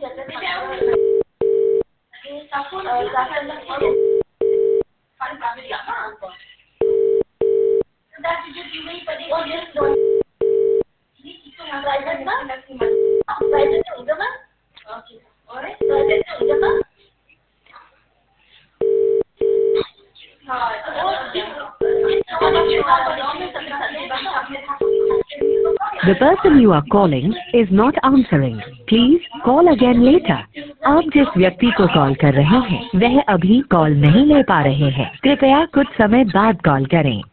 The person you are calling is not answering. Please call again later. आप जिस व्यक्ति को कॉल कर रहे हैं वह अभी कॉल नहीं ले पा रहे हैं। कृपया कुछ समय बाद कॉल करें।